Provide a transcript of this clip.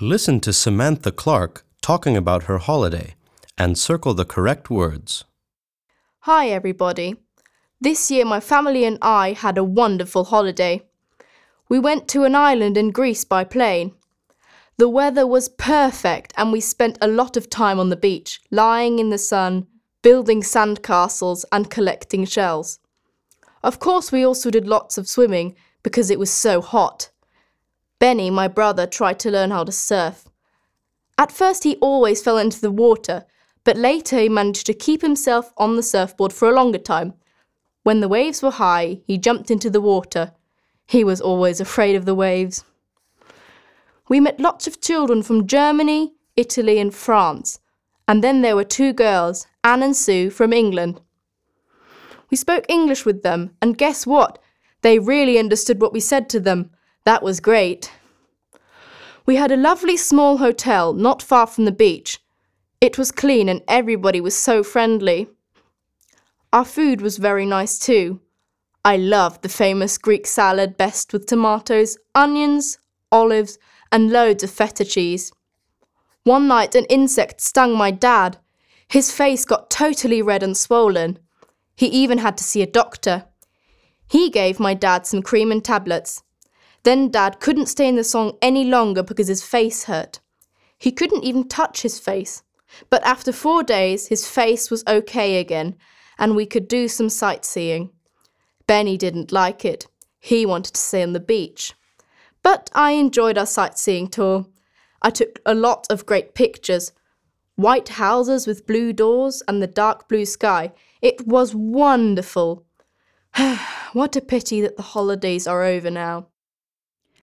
Listen to Samantha Clark talking about her holiday and circle the correct words. Hi everybody. This year my family and I had a wonderful holiday. We went to an island in Greece by plane. The weather was perfect and we spent a lot of time on the beach, lying in the sun, building sandcastles and collecting shells. Of course we also did lots of swimming because it was so hot. Benny, my brother, tried to learn how to surf. At first he always fell into the water, but later he managed to keep himself on the surfboard for a longer time. When the waves were high, he jumped into the water. He was always afraid of the waves. We met lots of children from Germany, Italy and France. And then there were 2 girls, Anne and Sue, from England. We spoke English with them, and guess what? They really understood what we said to them. That was great. We had a lovely small hotel not far from the beach. It was clean and everybody was so friendly. Our food was very nice too. I loved the famous Greek salad best with tomatoes, onions, olives, and loads of feta cheese. One night an insect stung my dad. His face got totally red and swollen. He even had to see a doctor. He gave my dad some cream and tablets. Then Dad couldn't stay in the song any longer because his face hurt. He couldn't even touch his face. But after 4 days, his face was okay again, and we could do some sightseeing. Benny didn't like it. He wanted to stay on the beach. But I enjoyed our sightseeing tour. I took a lot of great pictures. White houses with blue doors and the dark blue sky. It was wonderful. What a pity that the holidays are over now.